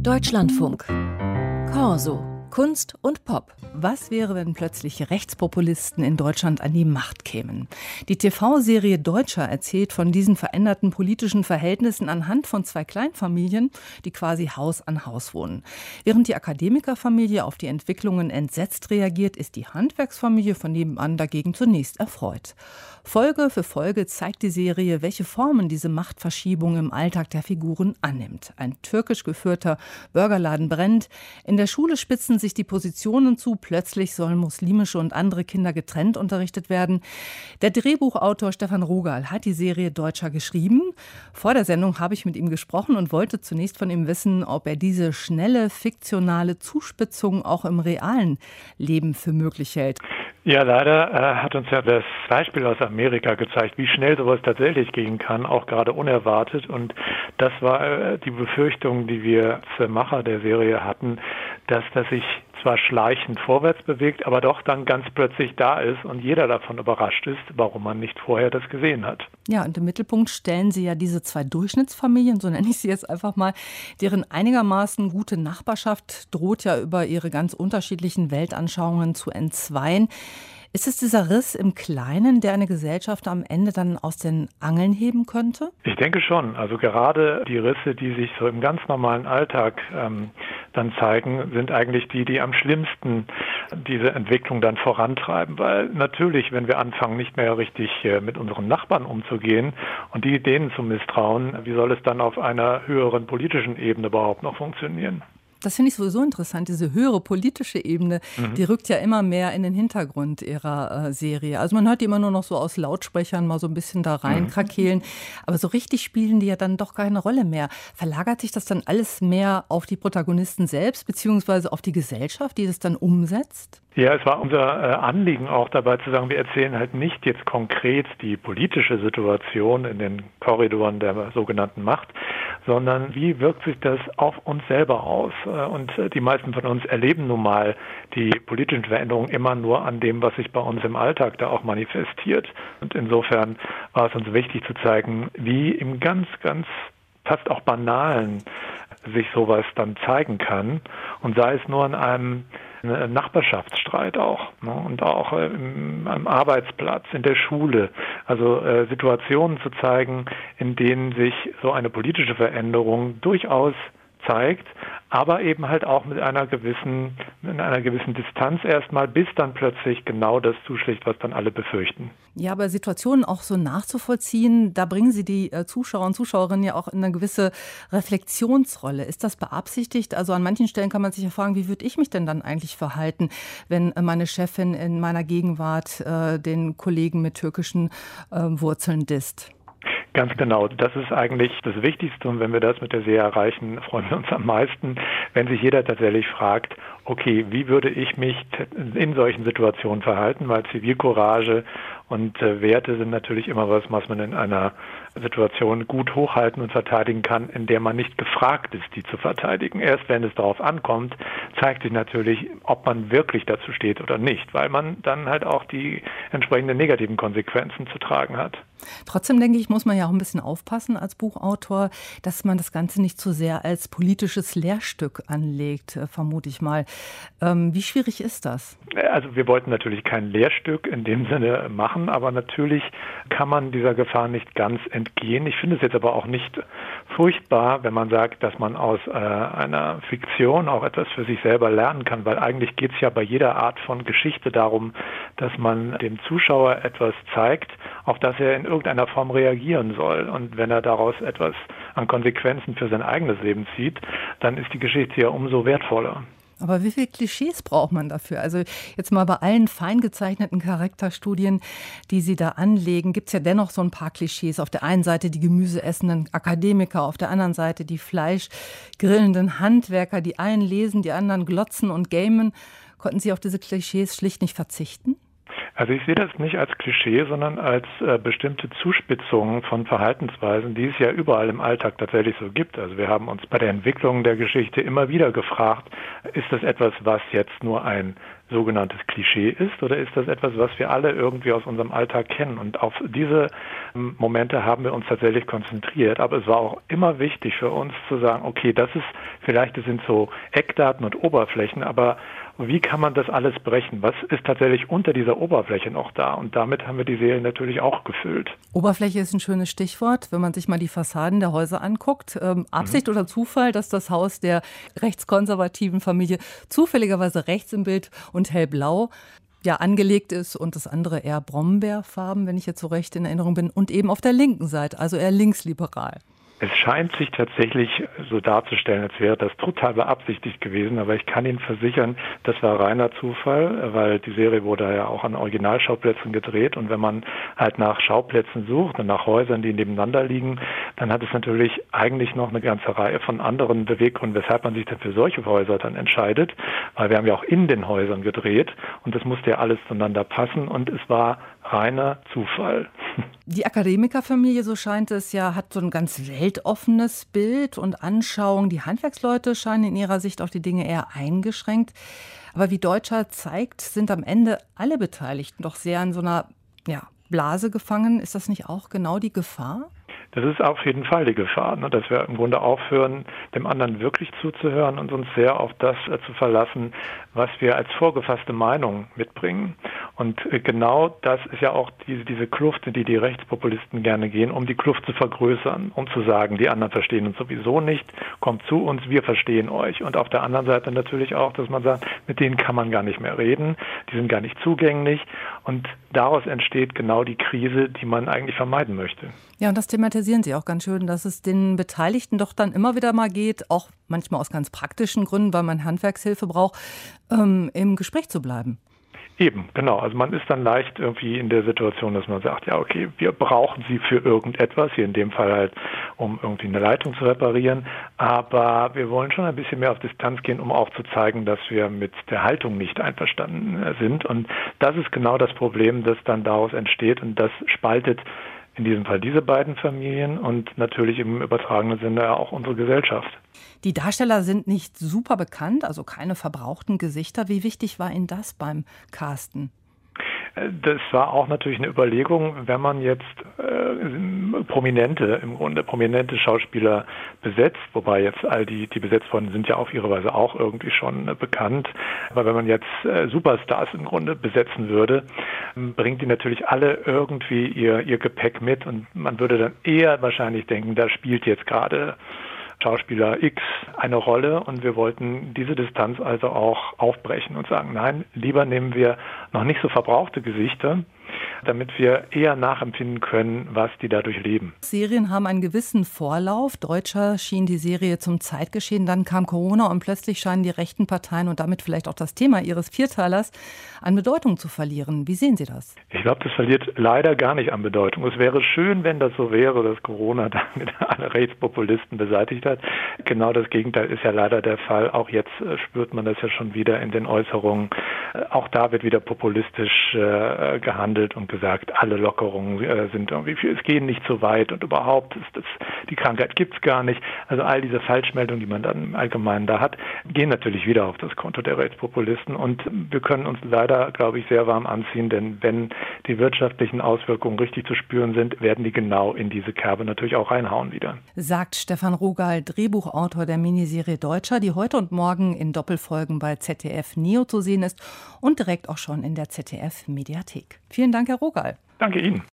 Deutschlandfunk. Corso. Kunst und Pop. Was wäre, wenn plötzlich Rechtspopulisten in Deutschland an die Macht kämen? Die TV-Serie Deutscher erzählt von diesen veränderten politischen Verhältnissen anhand von zwei Kleinfamilien, die quasi Haus an Haus wohnen. Während die Akademikerfamilie auf die Entwicklungen entsetzt reagiert, ist die Handwerksfamilie von nebenan dagegen zunächst erfreut. Folge für Folge zeigt die Serie, welche Formen diese Machtverschiebung im Alltag der Figuren annimmt. Ein türkisch geführter Burgerladen brennt. In der Schule spitzen sich die Positionen zu. Plötzlich sollen muslimische und andere Kinder getrennt unterrichtet werden. Der Drehbuchautor Stefan Rugal hat die Serie Deutscher geschrieben. Vor der Sendung habe ich mit ihm gesprochen und wollte zunächst von ihm wissen, ob er diese schnelle, fiktionale Zuspitzung auch im realen Leben für möglich hält. Ja, leider hat uns ja das Beispiel aus Amerika gezeigt, wie schnell sowas tatsächlich gehen kann, auch gerade unerwartet. Und das war die Befürchtung, die wir als Macher der Serie hatten, dass das sich zwar schleichend vorwärts bewegt, aber doch dann ganz plötzlich da ist und jeder davon überrascht ist, warum man nicht vorher das gesehen hat. Ja, und im Mittelpunkt stellen Sie ja diese zwei Durchschnittsfamilien, so nenne ich sie jetzt einfach mal, deren einigermaßen gute Nachbarschaft droht ja über ihre ganz unterschiedlichen Weltanschauungen zu entzweien. Ist es dieser Riss im Kleinen, der eine Gesellschaft am Ende dann aus den Angeln heben könnte? Ich denke schon. Also gerade die Risse, die sich so im ganz normalen Alltag dann zeigen, sind eigentlich die am schlimmsten diese Entwicklung dann vorantreiben. Weil natürlich, wenn wir anfangen, nicht mehr richtig mit unseren Nachbarn umzugehen und denen zu misstrauen, wie soll es dann auf einer höheren politischen Ebene überhaupt noch funktionieren? Das finde ich sowieso interessant, diese höhere politische Ebene, die rückt ja immer mehr in den Hintergrund ihrer Serie. Also man hört die immer nur noch so aus Lautsprechern mal so ein bisschen da rein krakeelen, aber so richtig spielen die ja dann doch keine Rolle mehr. Verlagert sich das dann alles mehr auf die Protagonisten selbst, beziehungsweise auf die Gesellschaft, die das dann umsetzt? Ja, es war unser Anliegen auch dabei zu sagen, wir erzählen halt nicht jetzt konkret die politische Situation in den Korridoren der sogenannten Macht, sondern wie wirkt sich das auf uns selber aus? Und die meisten von uns erleben nun mal die politischen Veränderungen immer nur an dem, was sich bei uns im Alltag da auch manifestiert. Und insofern war es uns wichtig zu zeigen, wie im ganz, ganz fast auch Banalen sich sowas dann zeigen kann. Und sei es nur an einem Nachbarschaftsstreit auch, ne? Und auch am Arbeitsplatz, in der Schule. Also Situationen zu zeigen, in denen sich so eine politische Veränderung durchaus zeigt, aber eben halt auch mit einer gewissen Distanz erstmal, bis dann plötzlich genau das zuschlägt, was dann alle befürchten. Ja, aber Situationen auch so nachzuvollziehen, da bringen Sie die Zuschauer und Zuschauerinnen ja auch in eine gewisse Reflexionsrolle. Ist das beabsichtigt? Also an manchen Stellen kann man sich ja fragen, wie würde ich mich denn dann eigentlich verhalten, wenn meine Chefin in meiner Gegenwart den Kollegen mit türkischen Wurzeln disst? Ganz genau. Das ist eigentlich das Wichtigste. Und wenn wir das mit der Serie erreichen, freuen wir uns am meisten, wenn sich jeder tatsächlich fragt, okay, wie würde ich mich in solchen Situationen verhalten? Weil Zivilcourage und Werte sind natürlich immer was man in einer Situation gut hochhalten und verteidigen kann, in der man nicht gefragt ist, die zu verteidigen. Erst wenn es darauf ankommt, zeigt sich natürlich, ob man wirklich dazu steht oder nicht, weil man dann halt auch die entsprechenden negativen Konsequenzen zu tragen hat. Trotzdem denke ich, muss man ja auch ein bisschen aufpassen als Buchautor, dass man das Ganze nicht zu sehr als politisches Lehrstück anlegt, vermute ich mal. Wie schwierig ist das? Also wir wollten natürlich kein Lehrstück in dem Sinne machen, aber natürlich kann man dieser Gefahr nicht ganz entgehen. Ich finde es jetzt aber auch nicht furchtbar, wenn man sagt, dass man aus einer Fiktion auch etwas für sich selber lernen kann, weil eigentlich geht es ja bei jeder Art von Geschichte darum, dass man dem Zuschauer etwas zeigt, auf das er in irgendeiner Form reagieren soll. Und wenn er daraus etwas an Konsequenzen für sein eigenes Leben zieht, dann ist die Geschichte ja umso wertvoller. Aber wie viele Klischees braucht man dafür? Also jetzt mal bei allen fein gezeichneten Charakterstudien, die Sie da anlegen, gibt es ja dennoch so ein paar Klischees. Auf der einen Seite die gemüseessenden Akademiker, auf der anderen Seite die fleischgrillenden Handwerker. Die einen lesen, die anderen glotzen und gamen. Konnten Sie auf diese Klischees schlicht nicht verzichten? Also ich sehe das nicht als Klischee, sondern als bestimmte Zuspitzungen von Verhaltensweisen, die es ja überall im Alltag tatsächlich so gibt. Also wir haben uns bei der Entwicklung der Geschichte immer wieder gefragt, ist das etwas, was jetzt nur ein sogenanntes Klischee ist oder ist das etwas, was wir alle irgendwie aus unserem Alltag kennen? Und auf diese Momente haben wir uns tatsächlich konzentriert. Aber es war auch immer wichtig für uns zu sagen, okay, das sind so Eckdaten und Oberflächen, aber wie kann man das alles brechen? Was ist tatsächlich unter dieser Oberfläche noch da? Und damit haben wir die Serie natürlich auch gefüllt. Oberfläche ist ein schönes Stichwort, wenn man sich mal die Fassaden der Häuser anguckt. Absicht oder Zufall, dass das Haus der rechtskonservativen Familie zufälligerweise rechts im Bild und hellblau angelegt ist und das andere eher Brombeerfarben, wenn ich jetzt so recht in Erinnerung bin, und eben auf der linken Seite, also eher linksliberal. Es scheint sich tatsächlich so darzustellen, als wäre das total beabsichtigt gewesen, aber ich kann Ihnen versichern, das war reiner Zufall, weil die Serie wurde ja auch an Originalschauplätzen gedreht und wenn man halt nach Schauplätzen sucht und nach Häusern, die nebeneinander liegen, dann hat es natürlich eigentlich noch eine ganze Reihe von anderen Beweggründen, weshalb man sich dann für solche Häuser dann entscheidet, weil wir haben ja auch in den Häusern gedreht und das musste ja alles zueinander passen und es war reiner Zufall. Die Akademikerfamilie, so scheint es ja, hat so ein ganz weltoffenes Bild und Anschauung. Die Handwerksleute scheinen in ihrer Sicht auf die Dinge eher eingeschränkt. Aber wie Deutscher zeigt, sind am Ende alle Beteiligten doch sehr in so einer Blase gefangen. Ist das nicht auch genau die Gefahr? Das ist auf jeden Fall die Gefahr, ne, dass wir im Grunde aufhören, dem anderen wirklich zuzuhören und uns sehr auf das zu verlassen, was wir als vorgefasste Meinung mitbringen. Und genau das ist ja auch diese Kluft, in die die Rechtspopulisten gerne gehen, um die Kluft zu vergrößern, um zu sagen, die anderen verstehen uns sowieso nicht, kommt zu uns, wir verstehen euch. Und auf der anderen Seite natürlich auch, dass man sagt, mit denen kann man gar nicht mehr reden, die sind gar nicht zugänglich. Und daraus entsteht genau die Krise, die man eigentlich vermeiden möchte. Ja, und das thematisieren Sie auch ganz schön, dass es den Beteiligten doch dann immer wieder mal geht, auch manchmal aus ganz praktischen Gründen, weil man Handwerkshilfe braucht, im Gespräch zu bleiben. Eben, genau. Also man ist dann leicht irgendwie in der Situation, dass man sagt, ja okay, wir brauchen sie für irgendetwas, hier in dem Fall halt, um irgendwie eine Leitung zu reparieren, aber wir wollen schon ein bisschen mehr auf Distanz gehen, um auch zu zeigen, dass wir mit der Haltung nicht einverstanden sind. Und das ist genau das Problem, das dann daraus entsteht und das spaltet in diesem Fall diese beiden Familien und natürlich im übertragenen Sinne auch unsere Gesellschaft. Die Darsteller sind nicht super bekannt, also keine verbrauchten Gesichter. Wie wichtig war Ihnen das beim Casten? Das war auch natürlich eine Überlegung, wenn man jetzt prominente Schauspieler besetzt, wobei jetzt all die besetzt worden sind ja auf ihre Weise auch irgendwie schon bekannt. Aber wenn man jetzt Superstars im Grunde besetzen würde, bringt die natürlich alle irgendwie ihr Gepäck mit und man würde dann eher wahrscheinlich denken, da spielt jetzt gerade Schauspieler X eine Rolle und wir wollten diese Distanz also auch aufbrechen und sagen, nein, lieber nehmen wir noch nicht so verbrauchte Gesichter, damit wir eher nachempfinden können, was die dadurch leben. Serien haben einen gewissen Vorlauf. Deutscher schien die Serie zum Zeitgeschehen, dann kam Corona und plötzlich scheinen die rechten Parteien und damit vielleicht auch das Thema ihres Vierteilers an Bedeutung zu verlieren. Wie sehen Sie das? Ich glaube, das verliert leider gar nicht an Bedeutung. Es wäre schön, wenn das so wäre, dass Corona damit alle Rechtspopulisten beseitigt hat. Genau das Gegenteil ist ja leider der Fall. Auch jetzt spürt man das ja schon wieder in den Äußerungen. Auch da wird wieder populistisch gehandelt und gesagt, alle Lockerungen sind irgendwie, es gehen nicht so weit und überhaupt, die Krankheit gibt's gar nicht. Also all diese Falschmeldungen, die man dann im Allgemeinen da hat, gehen natürlich wieder auf das Konto der Rechtspopulisten und wir können uns leider, glaube ich, sehr warm anziehen, denn wenn die wirtschaftlichen Auswirkungen richtig zu spüren sind, werden die genau in diese Kerbe natürlich auch reinhauen wieder. Sagt Stefan Rogal, Drehbuchautor der Miniserie Deutscher, die heute und morgen in Doppelfolgen bei ZDF Neo zu sehen ist und direkt auch schon in der ZDF Mediathek. Vielen Dank, Herr Rogal. Danke Ihnen.